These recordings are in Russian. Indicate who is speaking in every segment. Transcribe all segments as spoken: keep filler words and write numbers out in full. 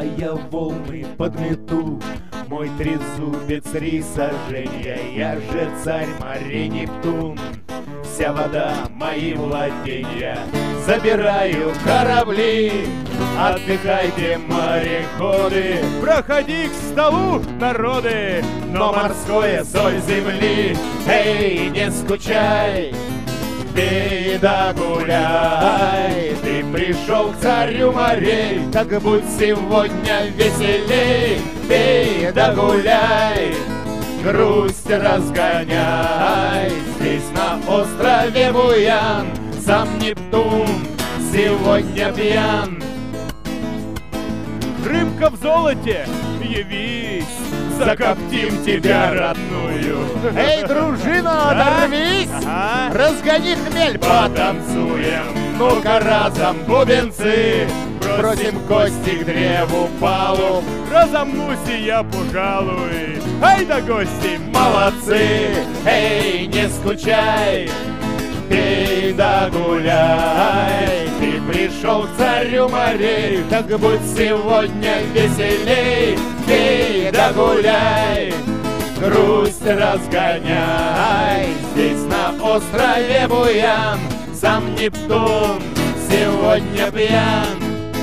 Speaker 1: а я волны подмету. Мой трезубец три сожжения, я же царь морей Нептун. Вся вода — мои владения, забираю корабли. Отдыхайте, мореходы, проходи к столу, народы, но морское соль земли. Эй, не скучай, пей да гуляй, ты пришел к царю морей, так будь сегодня веселей. Пей да гуляй, грусть разгоняй, здесь на острове Буян сам Нептун сегодня пьян. Рыбка в золоте, явись, закоптим тебя родную.
Speaker 2: Эй, дружина, оторвись!
Speaker 1: Ага.
Speaker 2: Разгони хмель,
Speaker 1: Потанцуем, ну-ка разом, бубенцы, бросим кости к древу палуб. Разомнусь и я, пожалуй. Ай да гости, молодцы! Эй, не скучай, пей да гуляй, ты пришел к царю морей, так будь сегодня веселей. Пей да гуляй, грусть разгоняй, здесь на острове Буян сам Нептун сегодня пьян.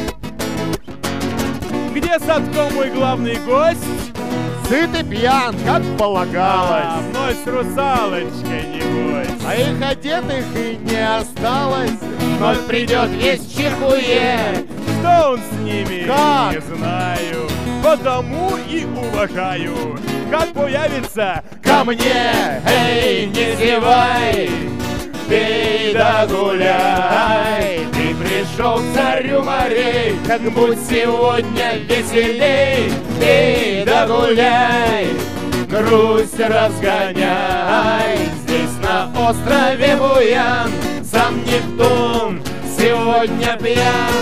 Speaker 1: Где Садко, мой главный гость?
Speaker 2: сыт и пьян, как полагалось.
Speaker 1: А, вновь с русалочкой, небось.
Speaker 2: А их одетых и не осталось.
Speaker 1: Вновь придет весь Чихуе. Что он с ними?
Speaker 2: Как?
Speaker 1: Не знаю. Потому и уважаю. Как появится ко мне, эй, не зевай, пей да гуляй, ты пришел к царю морей, так будь сегодня веселей. Пей да гуляй, грусть разгоняй, здесь на острове Буян сам Нептун сегодня пьян.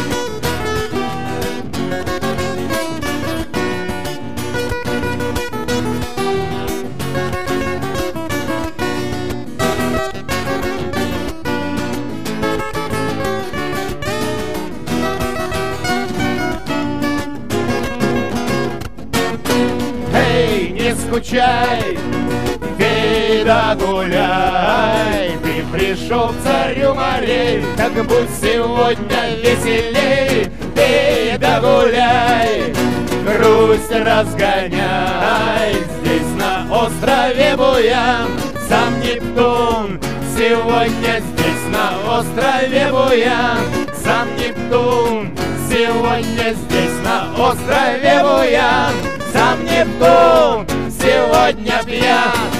Speaker 1: Не скучай, пей да гуляй, ты пришел к царю морей, так будь сегодня веселей. Пей да гуляй, грусть разгоняй, здесь на острове Буян сам Нептун сегодня, здесь на острове Буян сам Нептун сегодня, здесь на острове Буян сам Нептун сегодня пьян.